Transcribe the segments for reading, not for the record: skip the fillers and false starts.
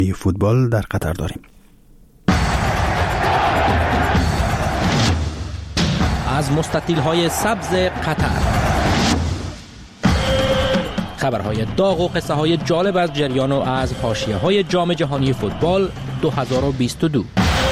فوتبال در قطر داریم. از مستطیل‌های سبز قطر، خبرهای داغ و قصه‌های جالب از جریان و از حاشیه‌های جام جهانی فوتبال 2022.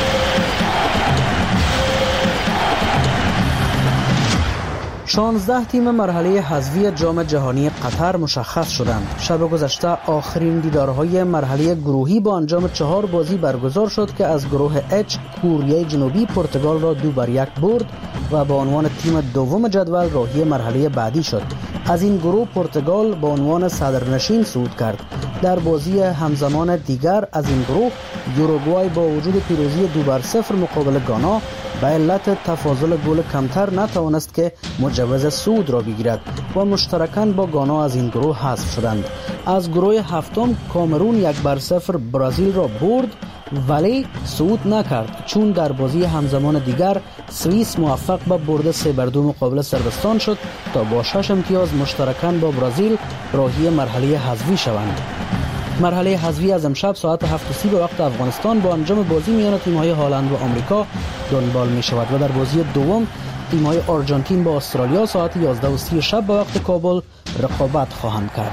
شانزده تیم مرحله حذفی جام جهانی قطر مشخص شدند. شب گذشته آخرین دیدارهای مرحله گروهی با انجام 4 بازی برگزار شد که از گروه H کره جنوبی پرتغال را 2-1 برد و با عنوان تیم دوم جدول راهی مرحله بعدی شد. از این گروه پرتغال با عنوان صدرنشین صعود کرد. در بازی همزمان دیگر از این گروه یوروگوای با وجود پیروزی 2-0 مقابل گانا به علت تفاضل گل کمتر نتوانست که مجوز صعود را بگیرد و مشترکاً با گانا از این گروه حذف شدند. از گروه هفتم کامرون 1-0 برزیل را برد ولی صعود نکرد، چون در بازی همزمان دیگر سوئیس موفق به برد 3-2 مقابل صربستان شد تا با 6 امتیاز مشترکاً با برزیل راهی مرحله حذفی شوند. مرحله حذفی از امشب ساعت 7:30 به وقت افغانستان با انجام بازی میان تیم‌های هلند و آمریکا دنبال می‌شود و در بازی دوم تیم‌های آرژانتین با استرالیا ساعت 11:30 شب به وقت کابل رقابت خواهند کرد.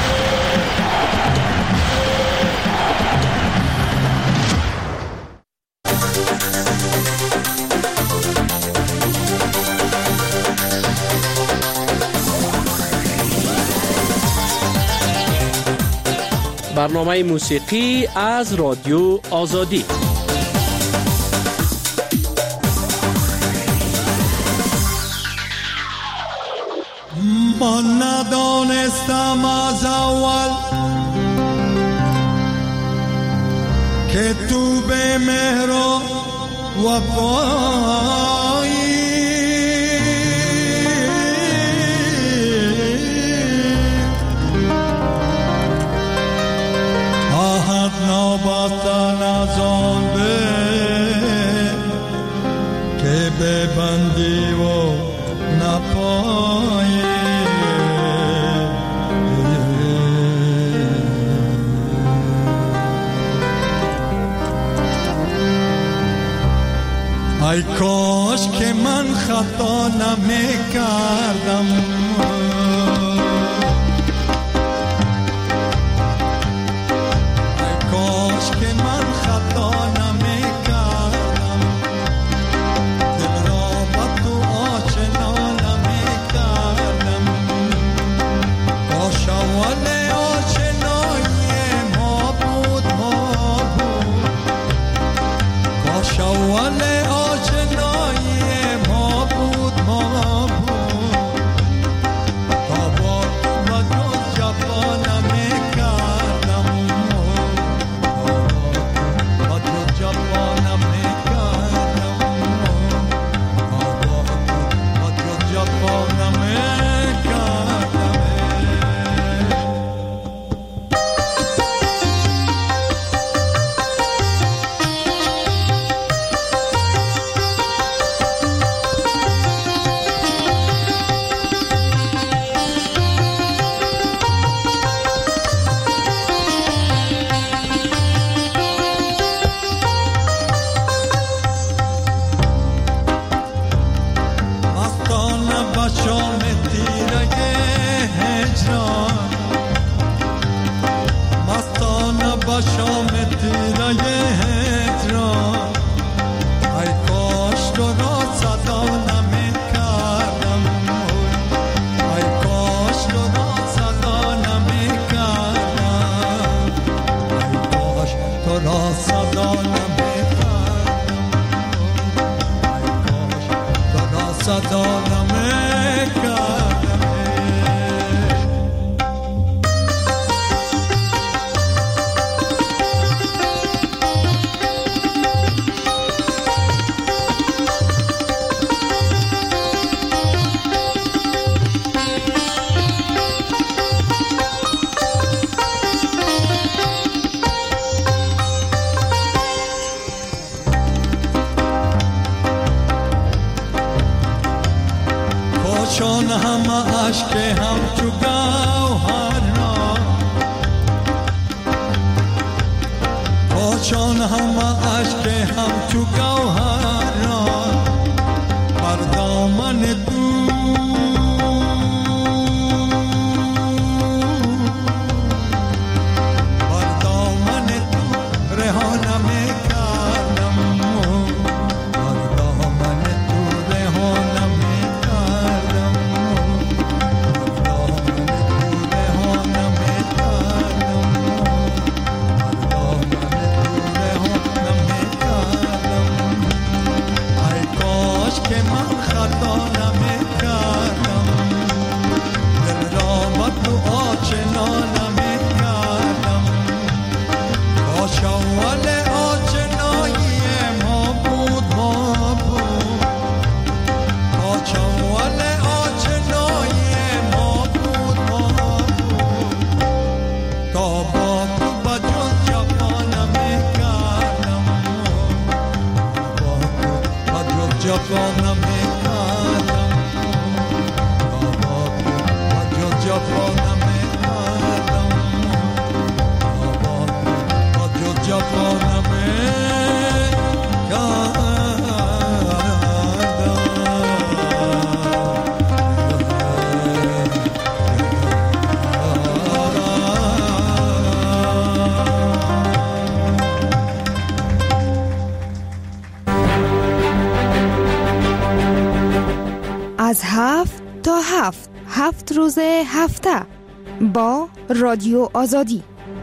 برنامه موسیقی از رادیو آزادی. من ندانستم از اول که تو به مهر و وفایی آهد نابستن از آن به که ببندی و نپایی ای کاش که من خطا نمی کردم، ای کاش که من خطا نمی کردم، دل را با تو آشنا نمی کردم. کاش اول آشنایی ما بود، کاش اول چون همه عشق هم تو گوهر را کاشان همه اشک هم تو گوهران بر دامن تو بر دامن تو رها نمیکردم بر دامن تو رها نمیکردم که من خطا نمیکردم دل را با تو آشنا نمیکردم کاش اول آشنایی ما بود کاش اول آشنایی ما بود تا با تو با جز جفا نمیکردم با تو جفا نمیکردم جفا نمیکردم جفا نمیکردم از 7 تا 7 روز هفته با رادیو آزادی.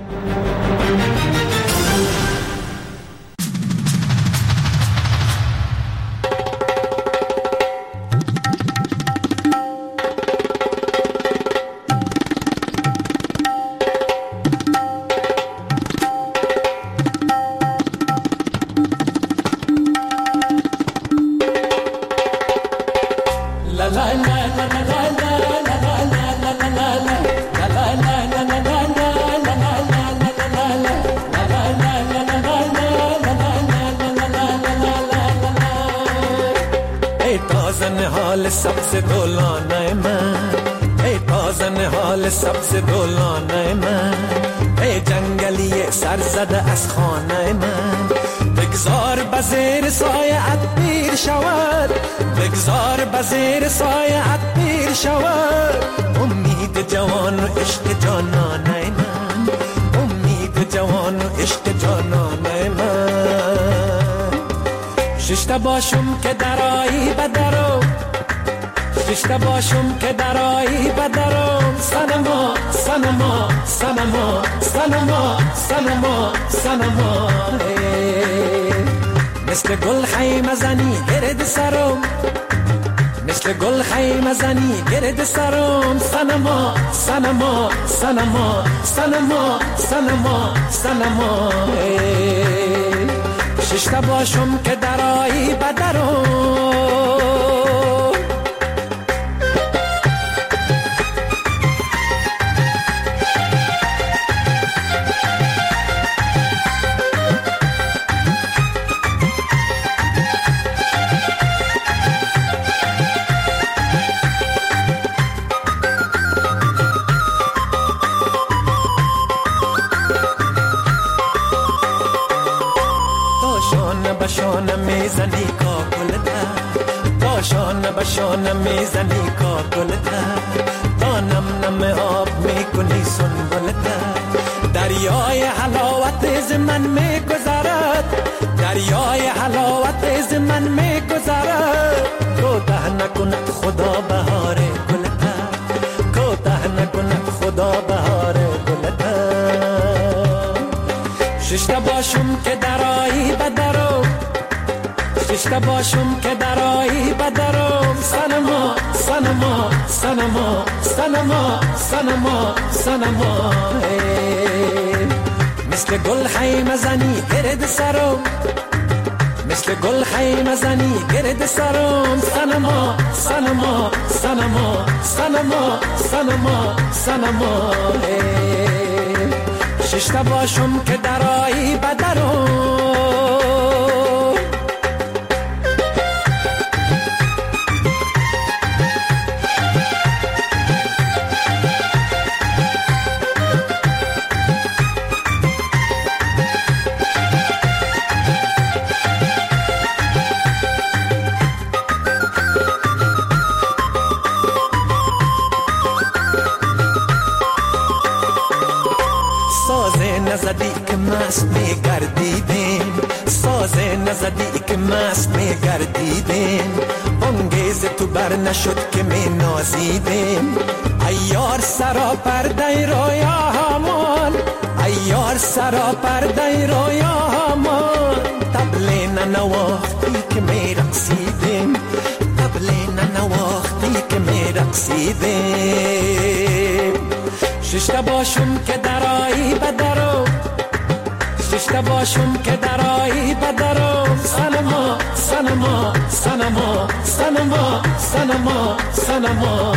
حال سبز دولانه من ای تازن حال سبز دولانه من ای جنگلی سر زده از خانه من بگذار بزیر سایه ات پیر شود بگذار بزیر سایه ات پیر شود امید جوان و عشق جانانه من امید جوان و عشق جانانه من ششته باشم که درایی بدرو ششته باشم که درایی بدرم سنما سنما سنما سنما سنما سنما مثل گل خیمه زنی گرد سرم مثل گل خیمه زنی گرد سرم سنما سنما سنما سنما سنما سنما ششته باشم که درایی بدرم میزنی کاکلتا باشان باشان میزنی کاکلتا تا نم نم آب میکنی سنبلتا دریای حلاوت ز من میگذرد دریای حلاوت ز من میگذرد کوتاه نکند خدا بهار گلتا کوتاه نکند خدا بهار گلتا ششته باشم که درایی بدرو ششته باشم که درایی بدرم سنما سنما سنما سنما سنما سنما مثل گل خیمه زنی گرد سرم مثل گل خیمه زنی گرد سرم سنما سنما سنما سنما سنما سنما ششته باشم که درایی بدرم مست میگردیدیم، ساز نزدی که مست میگردیدیم، بانگیز تو بر نشد که می نازیدیم. ایار سرا پرده رویا همان، ایار سرا پرده رویا همان، طبل ننواختی که می رقصیدیم، طبل ننواختی که می رقصیدیم. ششته باشم که درایی بدرو، ششته باشم که درایی بدرو، سنما سنما سنما سنما سنما سنما.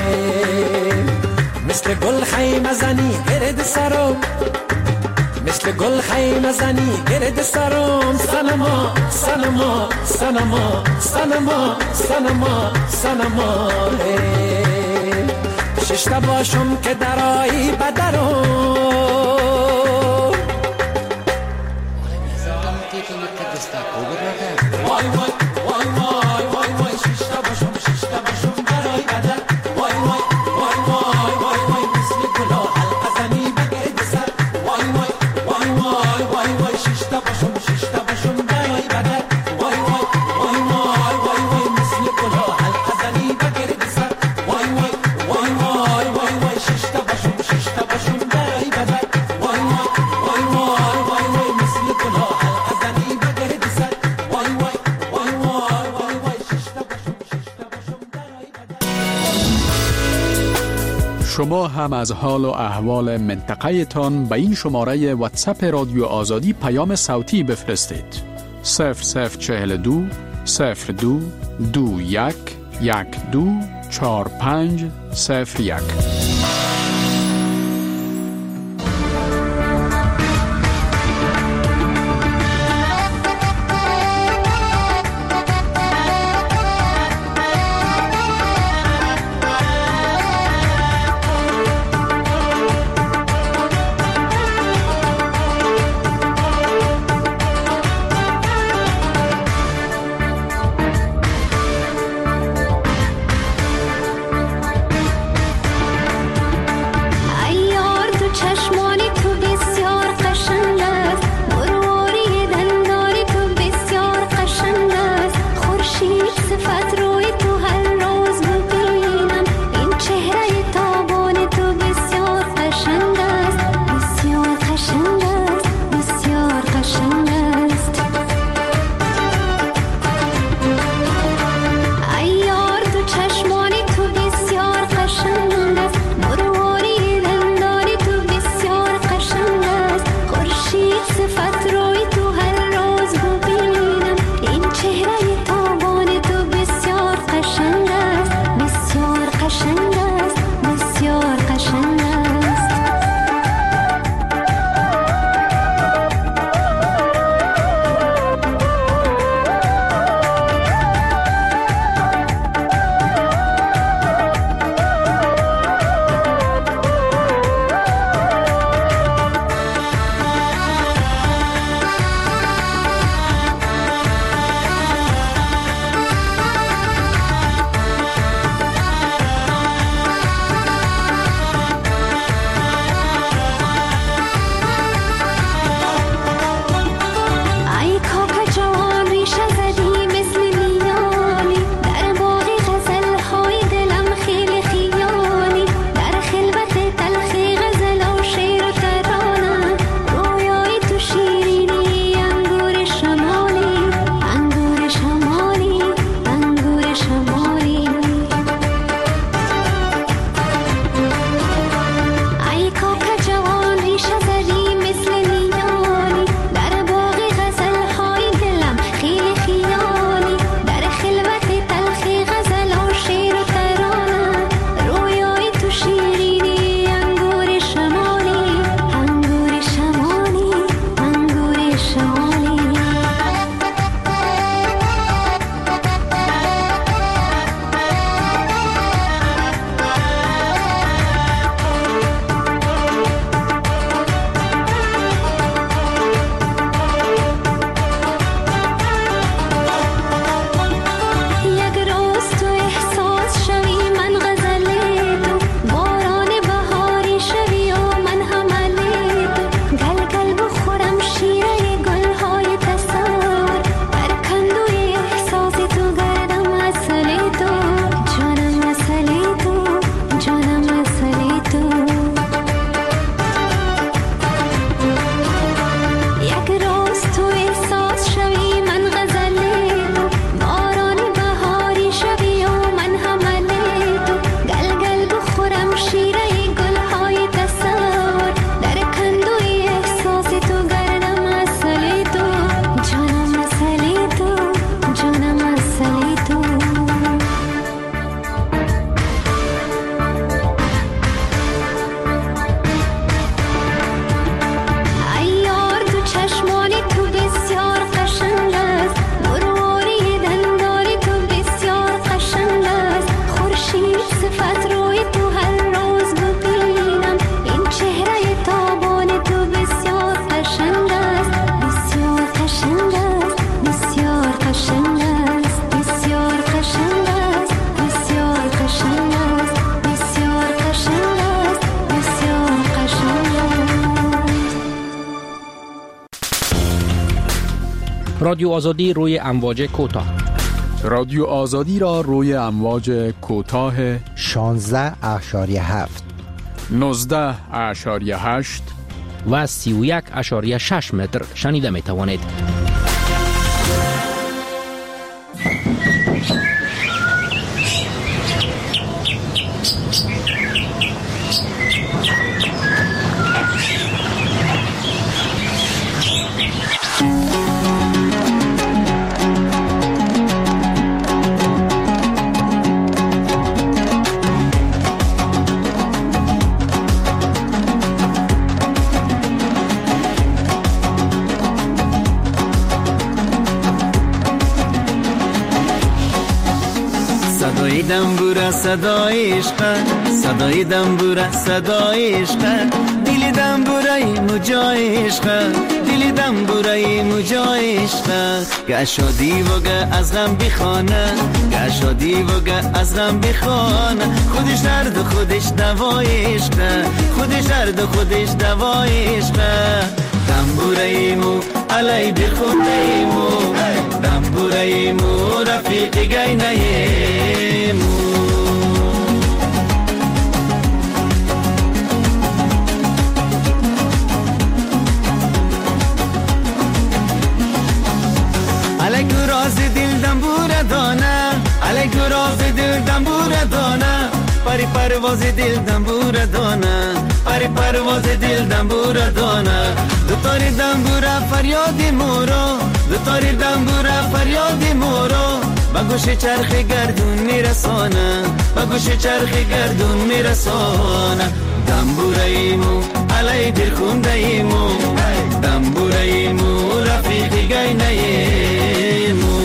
مثل گل خیمه زنی گرد سرم، مثل گل خیمه زنی گرد سرم، سنما سنما سنما سنما سنما سنما. ششته باشم که درایی بدرم. وای وای وای وای وای وای ششته باشم، ششته باشم درایی بدر. وای وای وای وای وای وای مثل گلا حلقه زنی بگرد سر. وای وای وای وای وای وای ششته باشم، ششته باشم درایی بدر. وای وای وای وای وای وای مثل گلا حلقه زنی بگرد سر. وای وای وای وای وای وای ششته باشم، ششته باشم درایی بدر. وای وای وای وای وای وای مثل گلا حلقه زنی بگرد سر. وای وای وای وای وای وای ششته باشم، ششته باشم درایی بدر. شما هم از حال و احوال منطقه تان به این شماره واتساپ رادیو آزادی پیام صوتی بفرستید. 0042 02 21 12 45 01. رادیو آزادی روی امواج کوتاه. رادیو آزادی را روی امواج کوتاه 16.7 19.8 و 31.6 متر شنیده می توانید. دنبوره صدای عشق، صدای دنبوره صدای عشق، دل دنبوره مجای عشق، دل دنبوره مجای عشق، که شادی وگه از غم بخانه، که شادی وگه از غم بخانه، خودش درد و خودش دوای عشق، خودش درد و خودش دوای عشق، دنبوره مو علی بخونه مو، دنبوره مو رفیق گینه مو. علی گراز دل دنبوره دانه، علی گراز دل دنبوره دانه، پری پرواز دل دنبوره دانه، پری پرواز دل دنبوره دانه، دو تاری دنبوره فریاد مورو، دو تاری دنبوره فریاد مورو، با گوش چرخ گردون میرسانه، با گوش چرخ گردون میرسانه، دنبوره ایمو علی دل خونده ایمو، دنبوره ایمو رفیق گینه ایمو.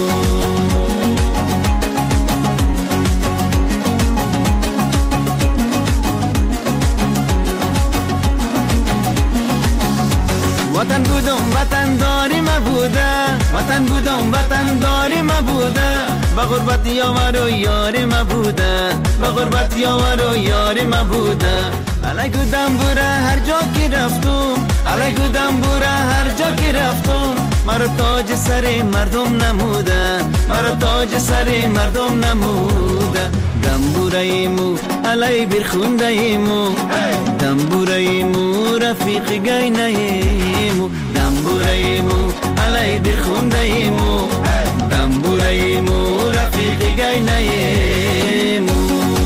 وطن بودم وطن داری مبوده، وطن بودم وطن داری مبوده، با غربت یاور و یاری مبوده، با غربت یاور و یاری مبوده، علی گودم بوره هر جا که رفتم، علی گودم بوره هر جا که رفتم، مرا تاج سر مردم نموده، مرا تاج سر مردم نموده، دنبوره ایمو علی برخونده ایمو، دنبوره ایمو رفیق گینه ایمو، دنبوره ایمو علی برخونده ایمو، دنبوره ایمو رفیق گینه ایمو.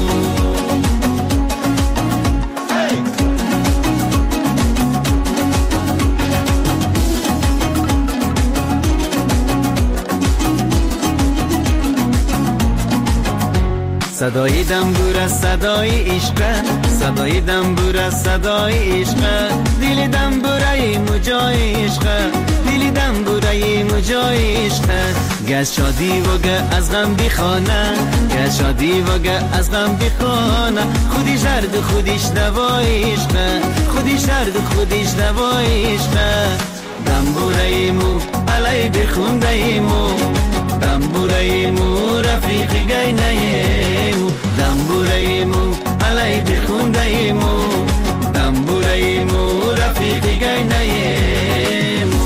صدای دنبوره صدای عشق، صدای دنبوره صدای عشق، دل دنبوره مجای عشق، دل دنبوره مجای عشق، گز شادی وگه از غم بخانه، گز شادی وگه از غم بخانه، خودش درد و خودش دوای عشق، خودش درد و خودش دوای عشق، دنبوره مو علی بخونده ایمو، دنبوره ایمو رفیق گینه ایمو، دنبوره ایمو علی بخونده ایمو، دنبوره ایمو رفیق گینه ایمو.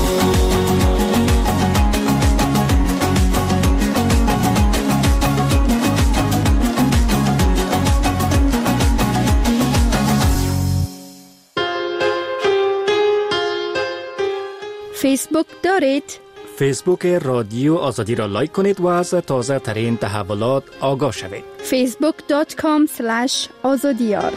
فیسبوک دارید؟ فیسبوک رادیو آزادی را لایک کنید و از تازه ترین تحولات آگاه شوید. facebook.com/azadiyar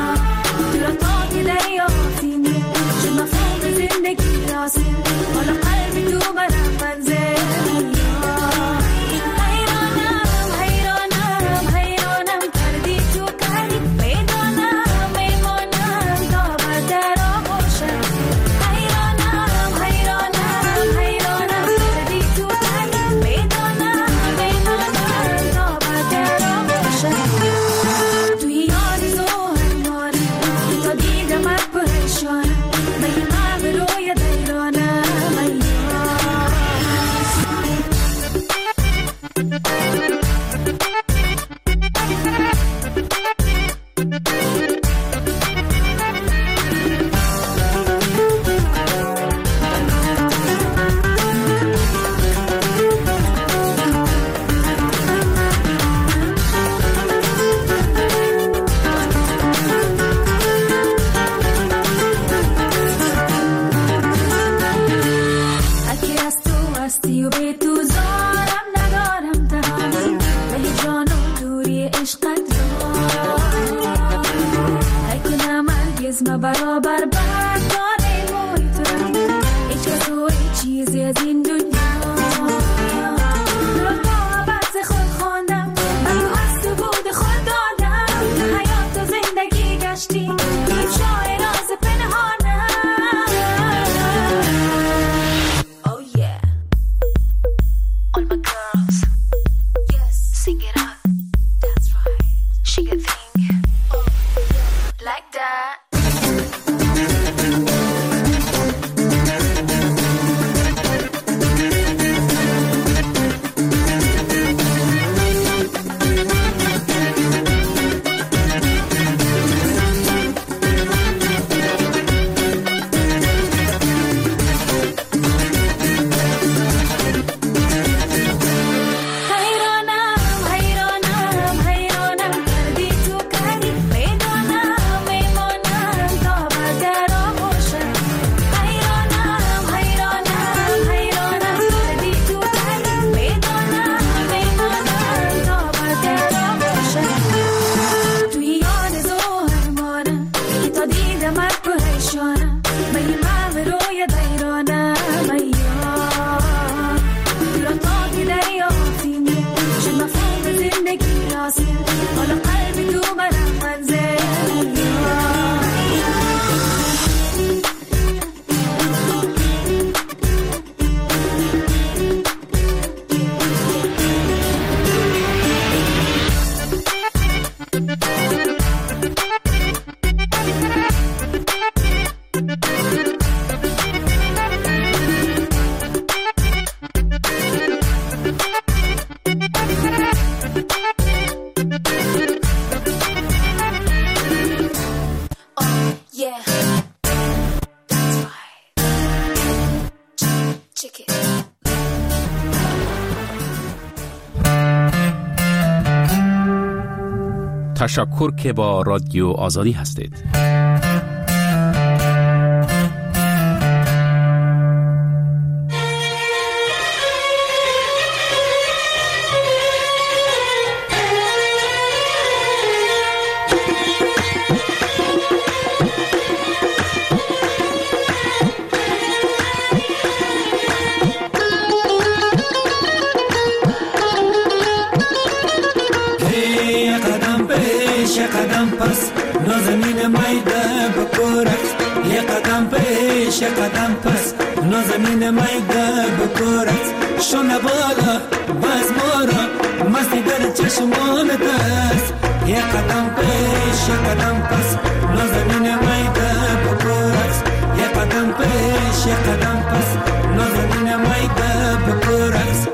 زندگی راسیم حالا عزم برابر بردانه موی تو هیچ کس و هیچ چیزی از این دنیا رو محبت خود خوندم من تو از تو بود خود دادم حیات و زندگی گشتیم این شای راز پنهانم. Oh yeah all my girls yes sing it up that's right shake a thing like that. تشکر که با رادیو آزادی هستید. قدم پس نازنین میده بکورت یه قدم پیش یه قدم پس نازنین میده بکورت شونه بالا باز مورا مستی در چشمان دست یه قدم پیش یه قدم پس نازنین میده بکورت یه قدم پیش یه قدم پس نازنین میده بکورت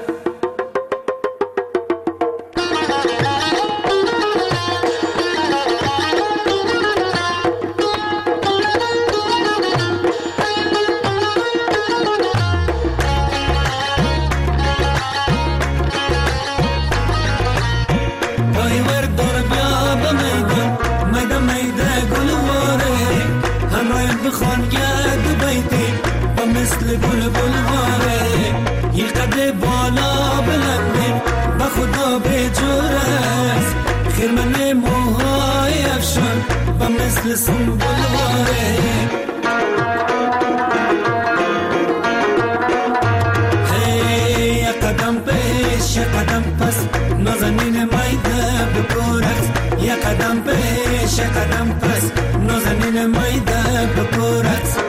مثل بلبل واره یه قد بالا بلنده با خدا به جور است خیرمن موهای افشان با مثل سنبل واره هی یه قدم پیش یه قدم پس نازنین میده بکورت یه قدم پیش یه قدم پس نازنین میده بکورت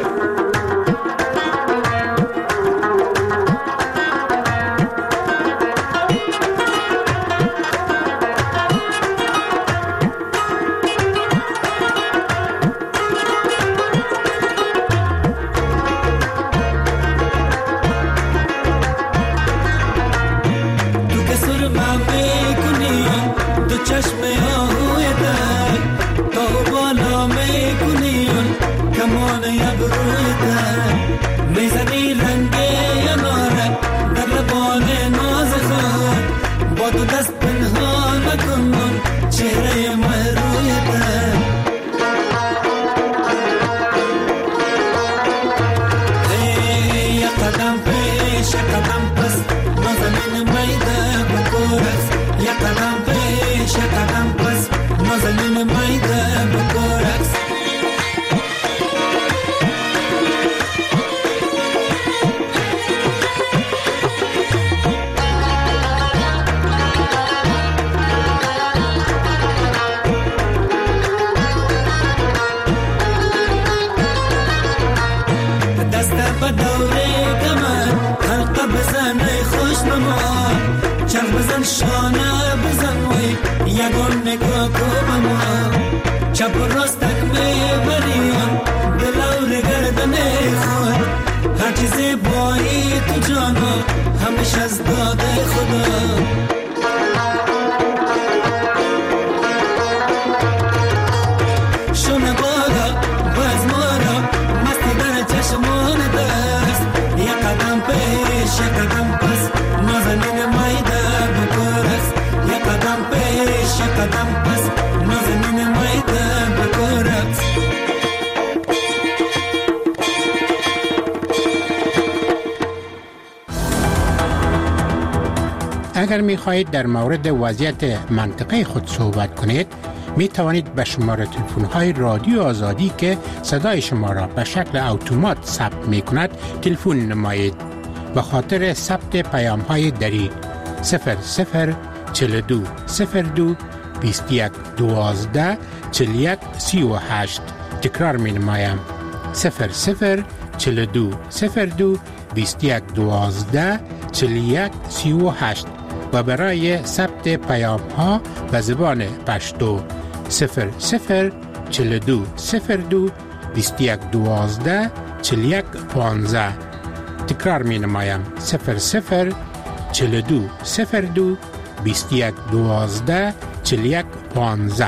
یه قدم پیش یه قدم پس نگاه کو بما چپ و راستک میبریان دلور گردن خود هر چیز بایی تو جانا همیشه از داده خدا شونه بالا باز مارا مستی در چشمان دست یک قدم پیش یک قدم پس نازنین مایده بکرست یک قدم پیش یک قدم پس نازنین مایده بکرست اگر می خواهید در مورد وضعیت منطقه خود صحبت کنید می توانید به شماره تلفن های رادیو آزادی که صدای شما را به شکل اتومات ثبت می کند تلفن نمایید. به خاطر ثبت پیام های دری 0042 02 21 12 41 38 تکرار می نمایم 0042 02 21 12 41 38 و برای ثبت پیام ها به زبان پشتو 0042 02 21 12 41 15 تکرار می نمایم 0042 02 21 12 41 15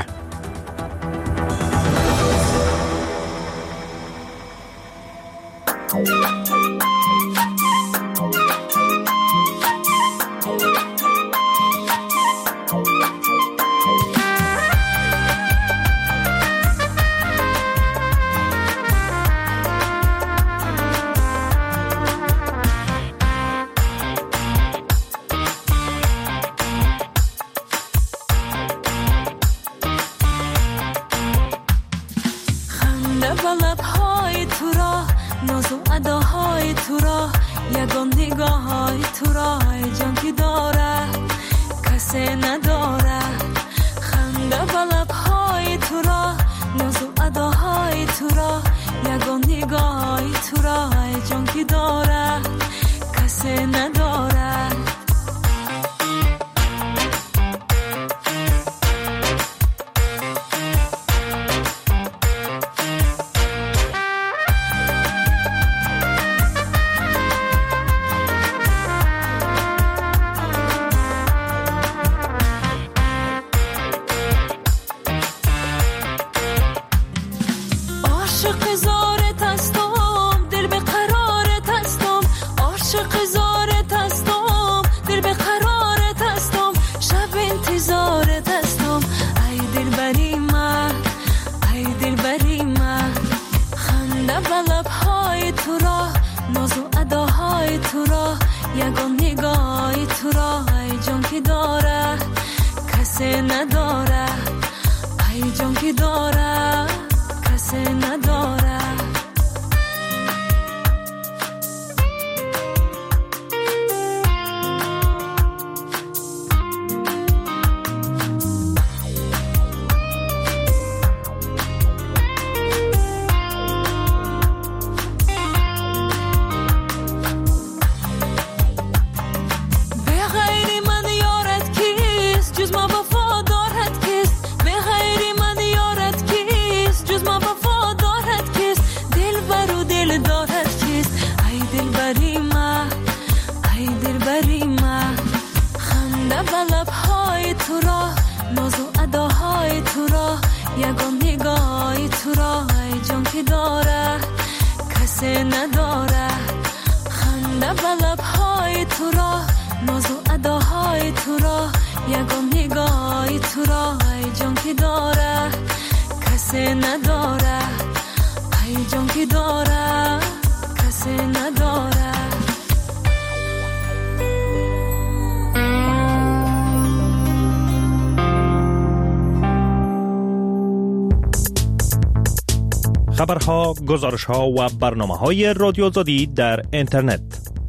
خبرها، گزارش‌ها و برنامه‌های رادیو آزادی در اینترنت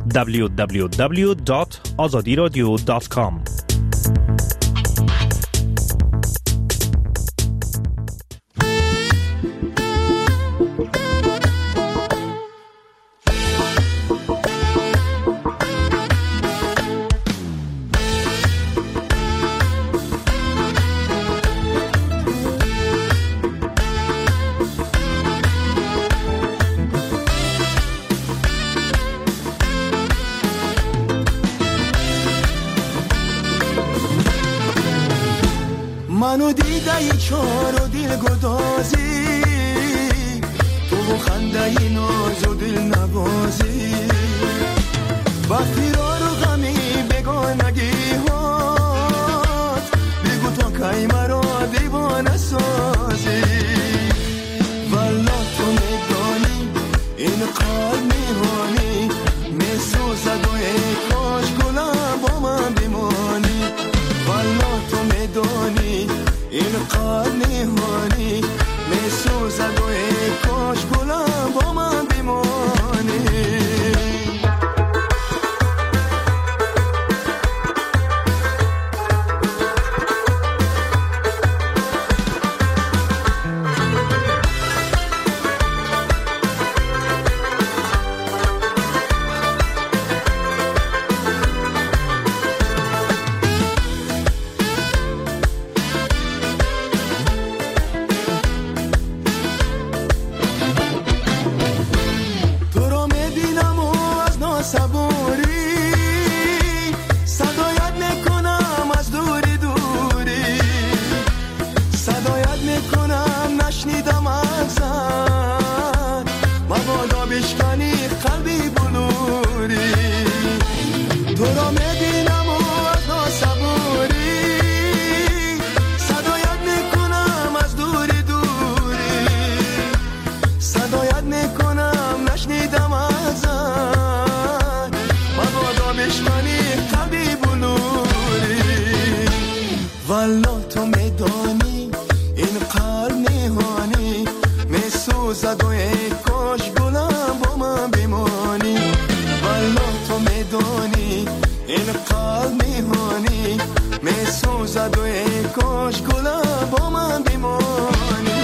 www.azadiradio.com میدهی چار و دل گدازی، تو خنده ای ناز و دل نوازی، با فرار و غمی بگانگی هات، بگو تا کی مرا دیوانه سازی. والا تو میدانی این قلب میهانی، میسوزد و ای کاش گلم با من بمانی. والا تو میدانی این قلب میهانی، میسوزد و ای کاش گلم با من بمانی. والا تو میدانی این قلب میهانی، میسوزد و ای کاش گلم با من بمانی. والا تو میدانی این قلب میهانی، میسوزد و ای کاش گلم با من بمانی.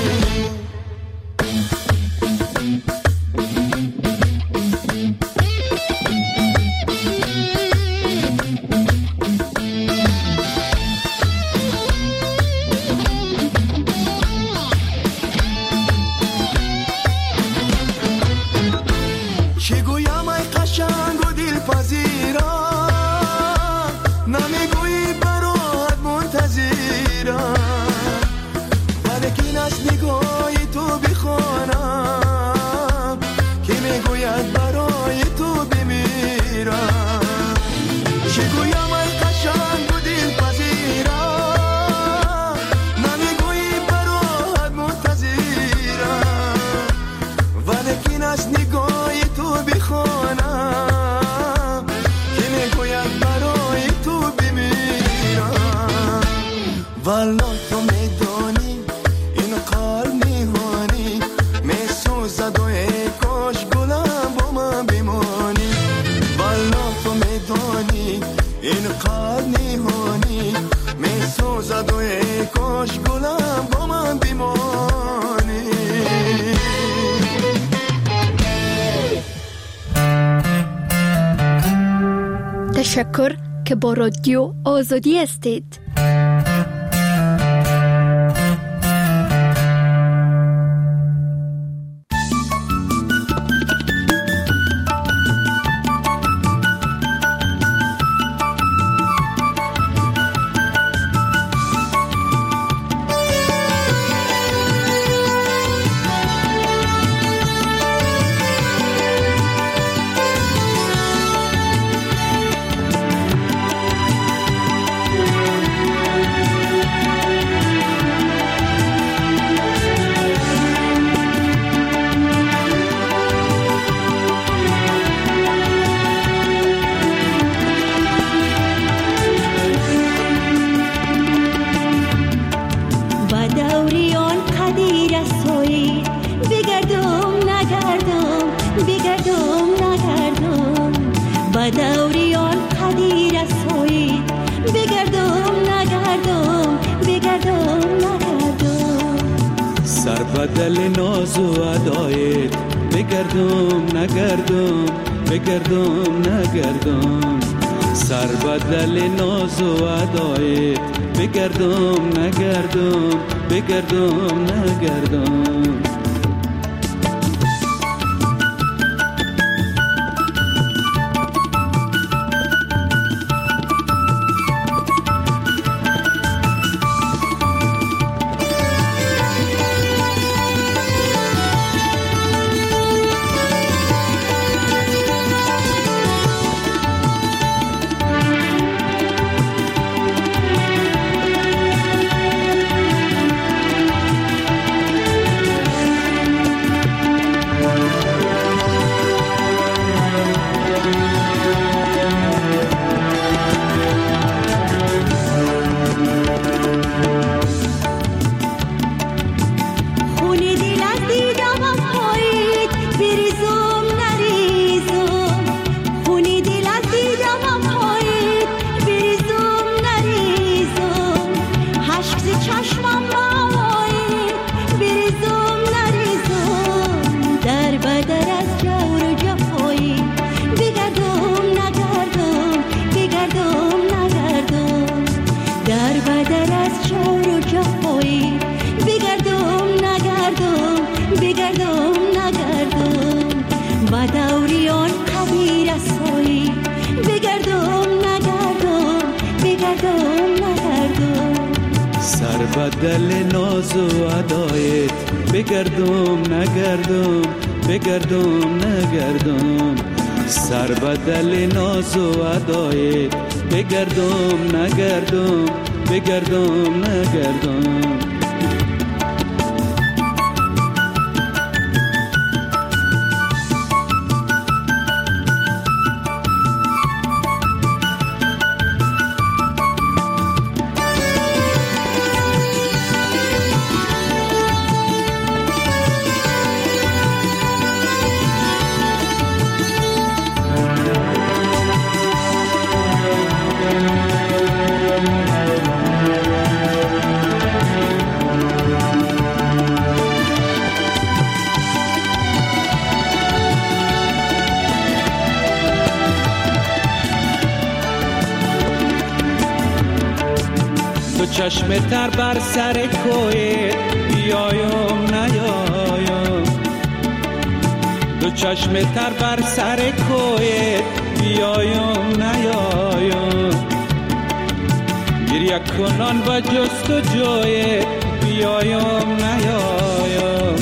والا تو میدانی این قلب میهانی، میسوزد و ای کاش گلم با من بمانی. والا تو میدانی این قلب میهانی، میسوزد و ای کاش گلم با من بمانی. تشکر که با رادیو آزادی هستید. بدل ناز و ادایت بگردم نگردم بگردم نگردم، سر بدل ناز و ادایت بگردم نگردم بگردم نگردم. سر بدل ناز و ادایت بگردم نگردم بگردم نگردم سر بدل ناز و ادایت بگردم نگردم بگردم نگردم چشم تر بر سر کویت بیایم نیایم دو چشم تر بر سر کویت بیایم نیایم گریه کنان و جست و جویت بیایم نیایم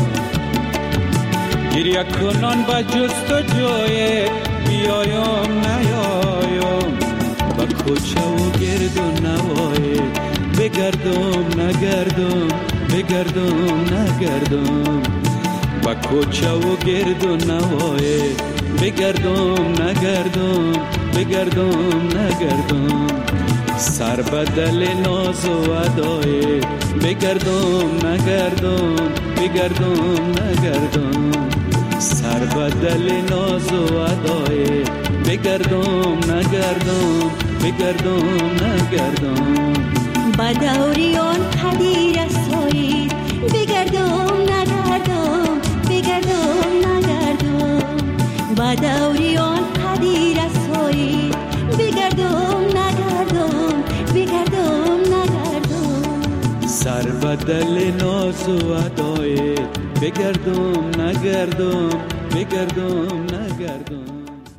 گریه کنان و جست و جویت بیایم نیایم و کوچه و گرد و نوایت بگردم نگردم بگردم نگردم با کوچه و گرد و نوایه بگردم نگردم بگردم نگردم سر بدل ناز و ادایه بگردم نگردم بگردم نگردم سر بدل ناز و ادایه بگردم نگردم بگردم نگردم بدوریان پدیر سوید بگردم نگردم بگردم نگردم بدوریان پدیر سوید بگردم نگردم بگردم نگردم سر بدل ناز و ادایت بگردم نگردم بگردم نگردم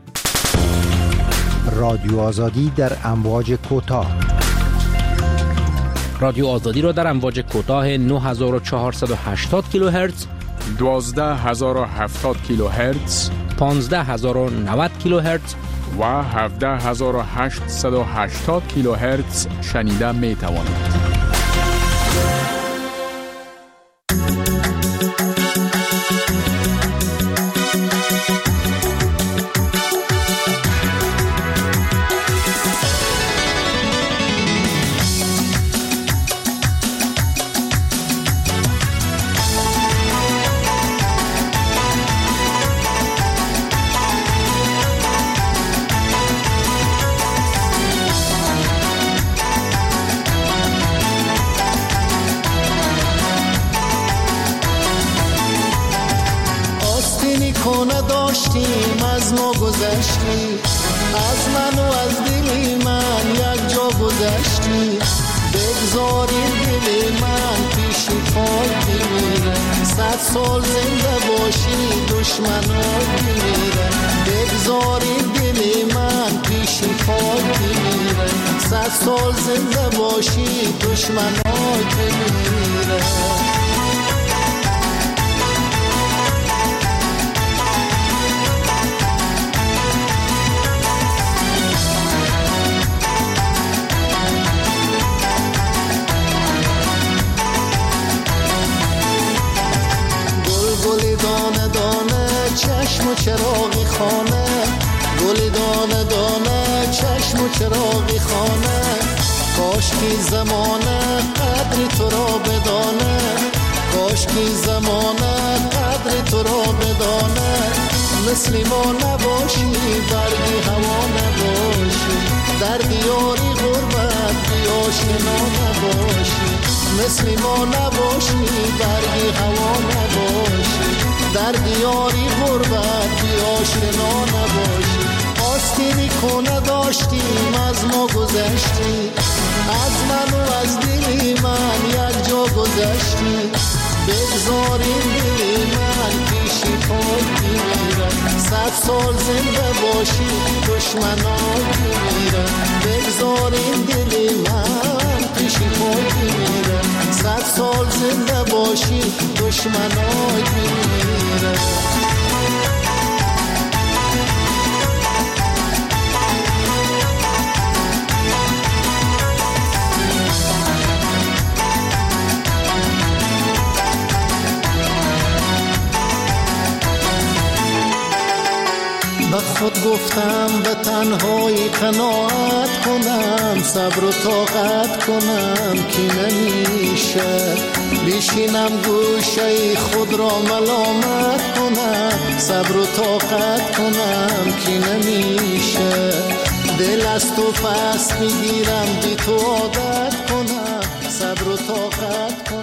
رادیو آزادی در امواج کوتاه رادیو آزادی را در امواج کوتاه 9480 کیلوهرتز 12070 کیلوهرتز 15090 کیلوهرتز و 17880 کیلوهرتز شنیده می توانید. خونه داشتیم از ما گذشتی از من و از دلی من یک جا گذشتی بگذاری دلی من پیشی پاک میره 100 سال زنده باشی دشمنات میره بگذاری دلی من پیشی پاک میره 100 سال زنده باشی دشمنات میره چشم و چراغی خانه گل دانه دانه چشم و چراغی خانه کاش کی زمانه قدری تو را بدانه کاش کی زمانه قدری تو را بدانه مثل ما نباشی برگی هوا نباشی در دیاری غربت بیاشنا نباشی مثل ما نباشی برگی هوا نباشی در دیاری غربت بیاشنا نباشی آستینی کنه داشتیم از ما گذشتی از من و از دلی من یک جا گذشتی بگذارین دل من پیشی پای میرم 100 سال زنده باشی دشمنان میرم بگذارین دل من پیشی پای میرم 100 سال زنده باشی دشمنان میرم به خود گفتم به تنهایی قناعت کنم صبر و طاقت کنم که نمیشه بشینم گوشه خود را ملامت کنم صبر و طاقت کنم که نمیشه دل از تو پس میگیرم بی تو عادت